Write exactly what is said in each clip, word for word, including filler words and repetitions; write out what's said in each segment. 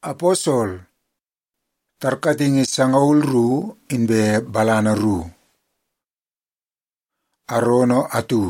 Aposol, tarkating isangaul ru inbe balana ru. Arono atu.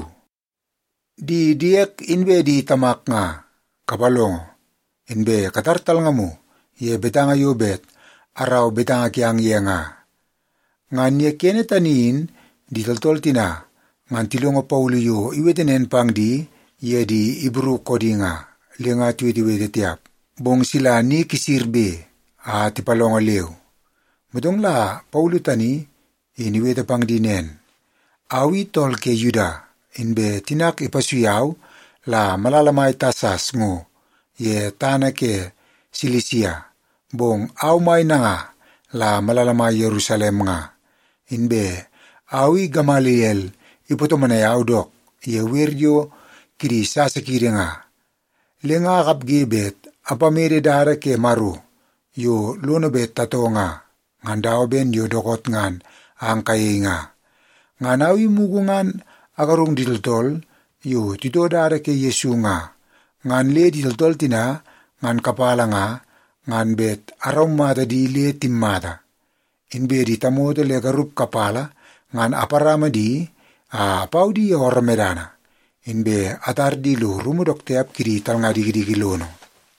Di diek inbe di tamak nga, kabalongo, inbe katartal nga mo, ye betanga yobet, araw betanga kiang ye nga. Ngan ye kene tanin, di toltol tina, ngan tilongo pauliyo iwetenen pang di, ye di ibru kodi nga, linga tuwiti-witi tiap. Bong sila ni kisirbe, a tipalongo leo. Mudong la paulo tani, iniweta pang dinen. Awi tol ke Yuda, inbe tinak ipasuyaw, la malalamay tasas ngo, ye tana ke Silisia. Bong aw may na nga, la malalamay Jerusalem nga. Inbe, awi Gamaliel, ipotomanayaw dok, ye wiryo kiri sasakiri nga. Lenga kapgibet, apamere dara ke maru, yo lunobet tato nga, ngandaw ben yo dokot ngan ang kaya nga. Nganawi mugungan agarong diltol, yo tito dara ke Yesu nga, ngan le diltol tina, ngan kapala nga, ngan bet araw mata di le timmata. Inbe di tamoto le garup kapala, ngan aparama di, a apaw di ormedana. Inbe atar di lo rumudok teap kiri tal nga digidigi lono.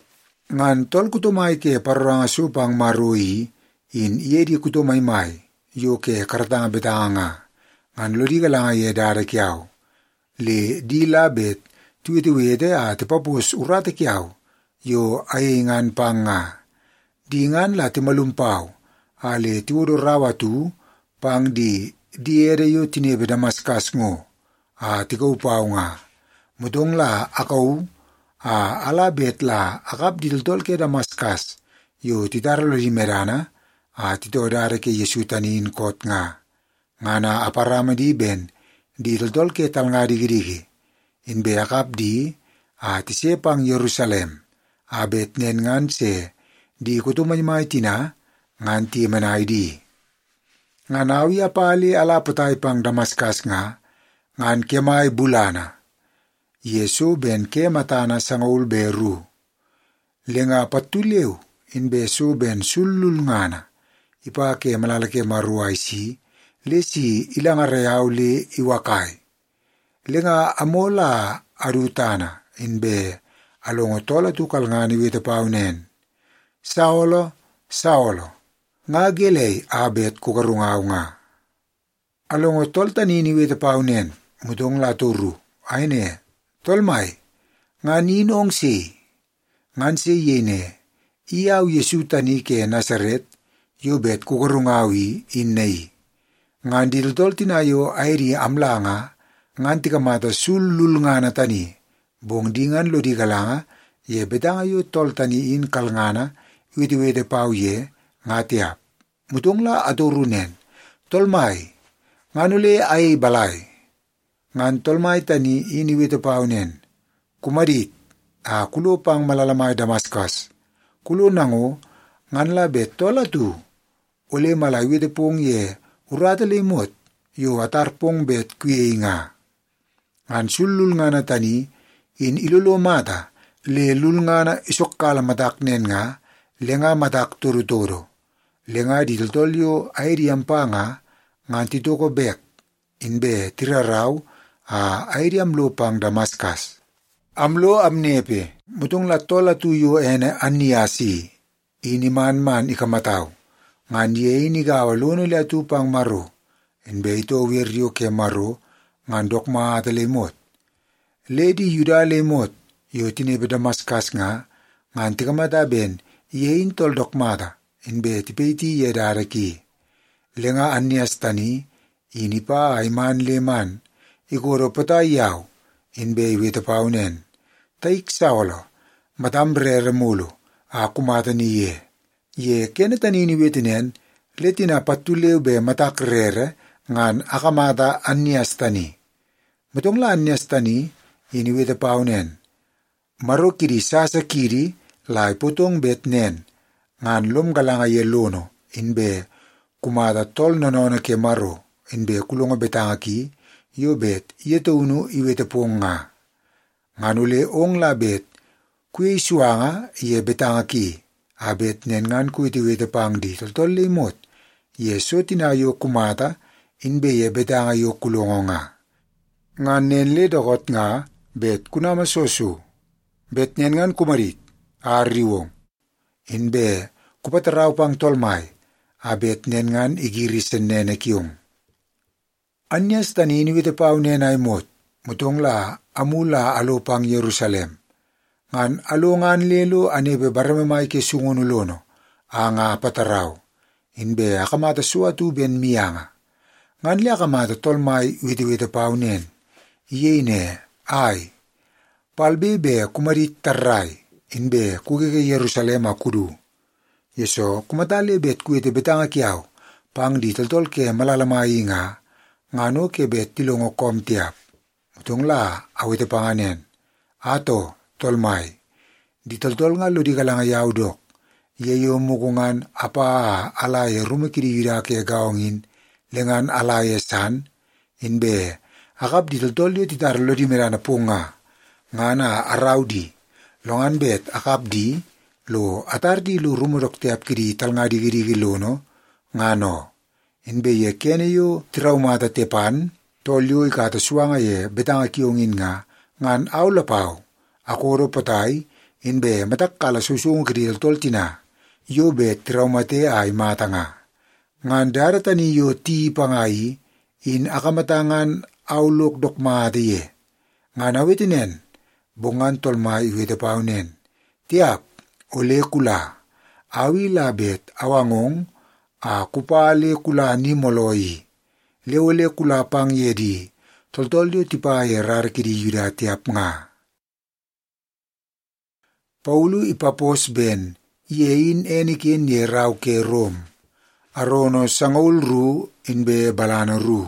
Ngan tol kutumay ke parang asupang marui, in iye di kutumay may, yo ke karatanga betanga nga, ngan lodi ka lang ay dara kiaw. Le di labet, tuwiti-witi at papus urate kiaw, yo ay ngan pang nga. Di ngan la timalumpaw, ale tiwado rawa tu, pang di, di ere yo tinebe Damaskas ngo, at ikaw paw nga. Mudong la akaw, a alabet la akap diltol ke Damaskas, yo titaralo di merana, a titodare ke Yesu tanin kot nga. Nga na aparama di ben, diltol ke tal nga digidigi. Inbe akap di, a tisepang Jerusalem, abet nen ngan se, di kutumay may tina, ngan ti manay di. Nga nawi apali alapatay pang Damaskas nga, ngan kemay bulana. Yesu ben ke matana sangaul beru. Lenga patulew, inbe su ben sulul ngana. Ipa ke malalake maruay si, lesi ilang arayaw le iwakay. Lenga amola arutana, inbe alongo tola tukal ngani wita paunen. Saulo, Saulo, nga gelay abet kukarungaw nga. Alongo tol tanini wita paunen, mudong laturu, ayne. Tolmay, nga ninong si, ngan si yene, iyaw Yesu tani ke Nazaret, yobet kukarungawi innay. Ngan diltol tinayo ayri amla nga, ngan tikamata sulul nga na tani, bong dingan lo di kalanga, ye betanga yu tol tani in kalngana, witi-witi pao ye, nga tiap. Mutong la aturunen, tolmay, nganule ay balay. Ngan tolmay tani iniwito paunen. Kumarit, a kulo pang malalamay Damaskas. Kulo nango, ngan labet tola tu. Ule malaywito pong ye, urata limot, yo atar pong bet kuye nga. Ngan sulul nga na tani, in ilulo mata, le lul nga na isok kalamatak nen nga, le nga matak turo-turo. Le nga ditoltolyo ay riyampa nga, ngan titoko bek, inbe tiraraw, a ayri amlo pang Damaskas. Amlo amnepe, mutong latola tuyo ene aniasi, iniman man ikamataw. Ngan ye inigawa lono le atu pang maro, inbe ito wiryo ke maro, ngan dokma atalimot. Lady Yuda lemot, yo tinebe Damaskas nga, ngan tikamata ben, ye intol dokmata, inbe tipeti ye daraki. Lenga anias tani, inipa ay man leman, ikoro patayaw, inbe wita paunen. Taik Saulo, matambre remulo, akumata ni ye. Ye kenetanini witinen, letina patulew be matakrere, ngan akamata anyas tani. Matong la anyas tani, ini wita paunen. Maro kiri sasa kiri, lai putong betnen, ngan lum galanga ye lono, inbe kumata tol nonono ke maro, inbe kulunga betangaki, yobet yeto unu iwete pong nga. Nganule ong labet, kuy suanga iye betanga ki, abet nen ngan kuiti wete pang di toltol limot. Yeso tinayo kumata inbe ye betanga yo kulongo nga. Ngan nen le dokot nga bet kunama sosu. Bet nen ngan kumarit ariwong. Inbe kupataraw pang tolmay abet nen ngan igirisen nene kiyong. Anyas tanini wite pau nenay mot, mutong la amula alo pang Yerusalem. Ngan alo ngan lelo anebe baramamay ke sungunulono, anga pataraw. Inbe akamata suatu ben miyanga. Ngan li akamata tolmay wite wite pau nen. Iye ne, ay. Palbebe kumarit taray, inbe kugeke Yerusalem akudu. Yeso kumatali bet kuite betanga kiaw, pang di toltol ke malalamay nga, ngano ke bet tilongo kom tiap. Mutong la awite panganen. Ato, tolmay. Di toltol nga lo di kalangayaw dok. Yeyo mukungan apa alaye rumikiri yuda ke gaongin, lengan alaye san, inbe akap di toltol yo titar lo di merana punga. Ngana araw di, longan bet akap di, lo atar di lo rumurok tiap kiri talnga di kiri kilono, ngano. Inbe ye kene yo traumata tepan, tolyo ikata suanga ye betanga kiongin nga, ngan aulapaw, akoro patay, inbe matakala susung kiri toltol tina, yo bet traumate ay mata nga. Ngan daratani yo ti pangayi, in akamatangan aulok dokmate ye. Ngan awitinen, bungan tolmay iwete paunen. Tiap, ole kula, awi labet awangong, a kupale kula ni moloi. Le ole kula pang yedi, toltol yo tipa ye rar kiri yuda tiap nga. Paulu ipapos ben, yein enikin ye raw ke Rom. Arono sangol ru inbe balano ru.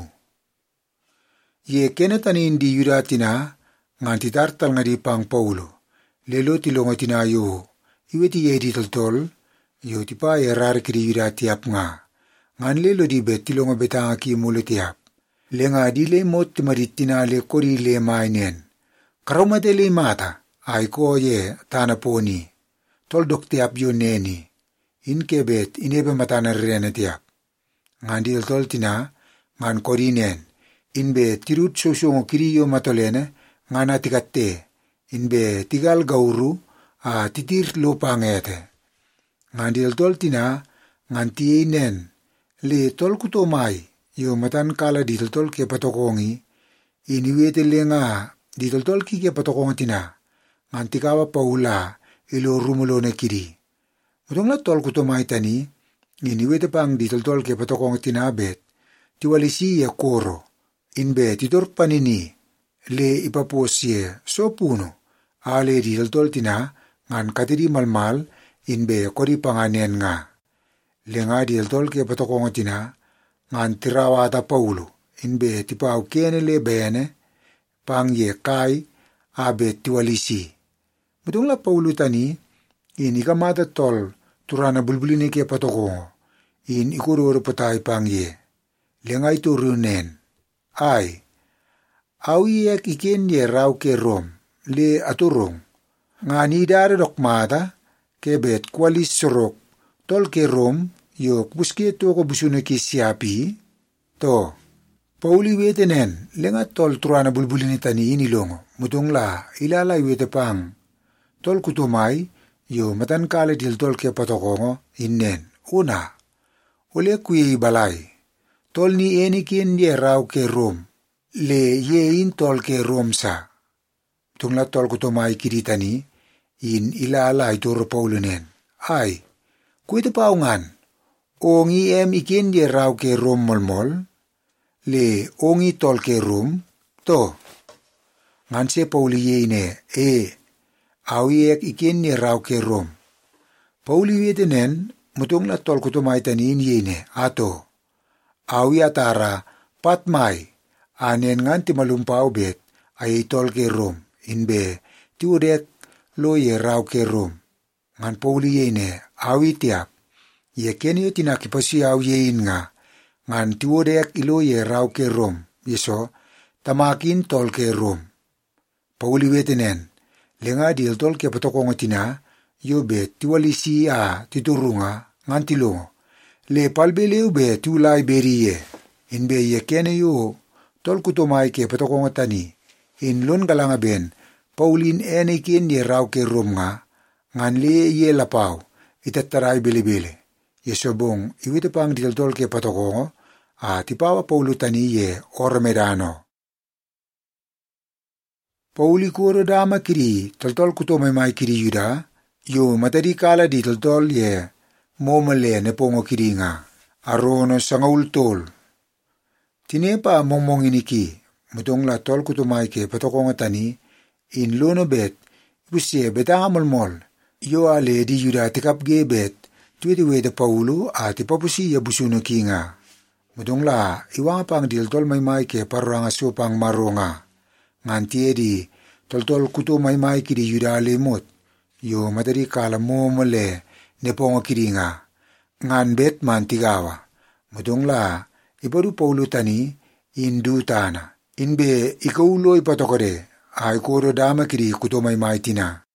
Ye kenetanin di yuda tina, ngan titartal nga di pang Paulo. Lelo tilongo tina yo, iweti ye di toltol, yo tipa ye rar kiri yuda tiap nga. Ngan lelo di bet tilongo betanga ki mulo tiap. Le nga di le mot timarit tina le kori le mainen. Karomate le mata, ay ko ye tana poni. Tol dok tiap yo neni. In kebet inebe matana rene tiap. Ngan di toltol tina, ngan kori nen. Inbe tirut susung kiri yo matolene, ngan atikate. Inbe tigal gauru, a titir lo pangete. Ngan di toltol tina, ngan tiye nen. Le tol kutomay, yo matan kala di toltol ke patokongi, iniwete le nga di toltol ki ke patokongi tina, ngan tikawa paula ilo rumulo na kiri. Mutong la tol kutomay tani, iniwete pang di toltol ke patokongi tina bet, tiwalisi ye koro, inbe titor panini, le ipapos ye so puno, ale di toltol tina, ngan katiri malmal, inbe kori panganen nga. Le nga di toltol ke patokongi tina, ngan tirawata Paulo, inbe tipaw kene le bene, pang ye kai, abe tiwalisi. Mutong la Paulo tani, in ikamata tol, turana bulbulini ke patokongo, in ikuroro patay pang ye. Le nga ito runen, ay, awi ek iken ye raw ke Rom, le aturong, nga nidare dokmata, kebet kwalis sorok, tol ke Rom, yo kubuske to ko busune ki siapi, to, Pauli wete nen, lenga tol turana bulbulini tani inilongo, mutong la, ilalay wete pang, tol kutumay, yo matan kala dil tol ke patokongo, innen, una, ule kuye balay, tol ni enikin ye raw ke Rom, le ye in tol ke Rom sa, mutong la tol kutumay kiritani, in ilalay toro Paulo nen, ay, kuite paungan, ongi em ikin ye raw ke Rom molmol, le ongi tol ke Rom, to. Ngan se Pauli ye ne, e, awi ek ikin ye raw ke Rom. Pauli wete nen, mutong la tol kutumay tanin ye ne, ato. Awi atara, patmay, anen ngan timalumpaw bet, ay tol ke Rom, inbe, tiudek lo ye raw ke Rom. Ngan Pauli ye ne, awi tiap. Ye kenyo tinakipasiyaw yein nga, ngan tiwodek ilo ye raw ke Rom, yeso, tamakin tol ke Rom. Pauli wetenen, lenga dil tol ke patokongo tina, Yobet tiwalisi a titurunga ngan tilongo. Le palbeleu be tiulay beriye. Inbe ye kene yo tol kutomay ke patokonga tani. In lon galanga ben Paulin ene ken ye raw ke rom nga ngan le ye lapaw itataray bele-bele. Ye sobong iwita pang ditoltol ke patokongo a tipawa Paulo tani ye ormedano. Pauli kuro dama kiri toltol kutomay may kiri yuda yo matadi kala di toltol ye momale ne pongo kiri nga arono sangaul tol. Tinepa mongmong iniki mutong la tol kutomay ke patokonga tani in lono bet busye betanga molmol yo ale di yuda tikap ge bet tuwede wede Paulo at ipapusi ya busuno ki nga. Mutong la iwanga pang diltol may may ke paruranga sopang maronga. Ngan tiye di toltol kuto may may kidi yuda lemot yo matari kala mo mole ne pongo kidi nga. Ngan bet man tigawa. Mutong la iparu Paulo tani indu tana. Inbe ikaulo ipatokore ay koro dama kidi kuto may may tina.